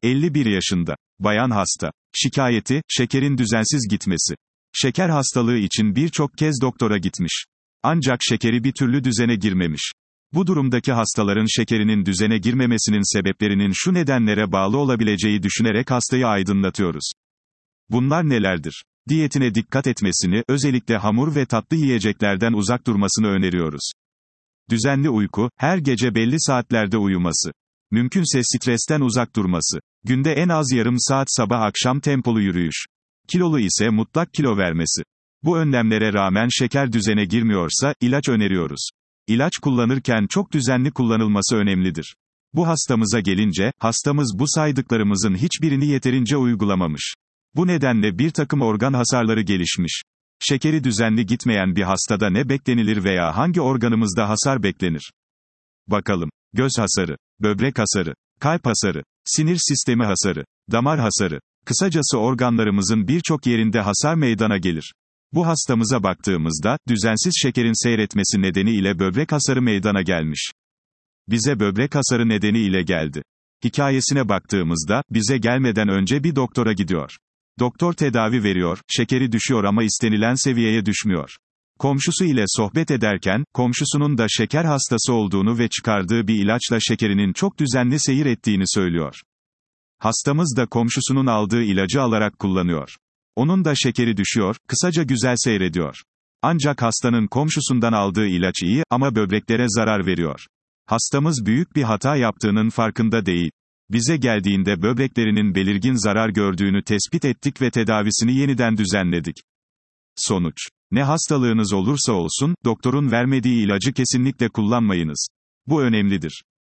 51 yaşında. Bayan hasta. Şikayeti, şekerin düzensiz gitmesi. Şeker hastalığı için birçok kez doktora gitmiş. Ancak şekeri bir türlü düzene girmemiş. Bu durumdaki hastaların şekerinin düzene girmemesinin sebeplerinin şu nedenlere bağlı olabileceği düşünerek hastayı aydınlatıyoruz. Bunlar nelerdir? Diyetine dikkat etmesini, özellikle hamur ve tatlı yiyeceklerden uzak durmasını öneriyoruz. Düzenli uyku, her gece belli saatlerde uyuması. Mümkünse stresten uzak durması. Günde en az yarım saat sabah akşam tempolu yürüyüş. Kilolu ise mutlak kilo vermesi. Bu önlemlere rağmen şeker düzene girmiyorsa, ilaç öneriyoruz. İlaç kullanırken çok düzenli kullanılması önemlidir. Bu hastamıza gelince, hastamız bu saydıklarımızın hiçbirini yeterince uygulamamış. Bu nedenle bir takım organ hasarları gelişmiş. Şekeri düzenli gitmeyen bir hastada ne beklenilir veya hangi organımızda hasar beklenir? Bakalım. Göz hasarı, böbrek hasarı, kalp hasarı, sinir sistemi hasarı, damar hasarı. Kısacası organlarımızın birçok yerinde hasar meydana gelir. Bu hastamıza baktığımızda, düzensiz şekerin seyretmesi nedeniyle böbrek hasarı meydana gelmiş. Bize böbrek hasarı nedeniyle geldi. Hikayesine baktığımızda, bize gelmeden önce bir doktora gidiyor. Doktor tedavi veriyor, şekeri düşüyor ama istenilen seviyeye düşmüyor. Komşusu ile sohbet ederken, komşusunun da şeker hastası olduğunu ve çıkardığı bir ilaçla şekerinin çok düzenli seyir ettiğini söylüyor. Hastamız da komşusunun aldığı ilacı alarak kullanıyor. Onun da şekeri düşüyor, kısaca güzel seyrediyor. Ancak hastanın komşusundan aldığı ilaç iyi ama böbreklere zarar veriyor. Hastamız büyük bir hata yaptığının farkında değil. Bize geldiğinde böbreklerinin belirgin zarar gördüğünü tespit ettik ve tedavisini yeniden düzenledik. Sonuç: ne hastalığınız olursa olsun, doktorun vermediği ilacı kesinlikle kullanmayınız. Bu önemlidir.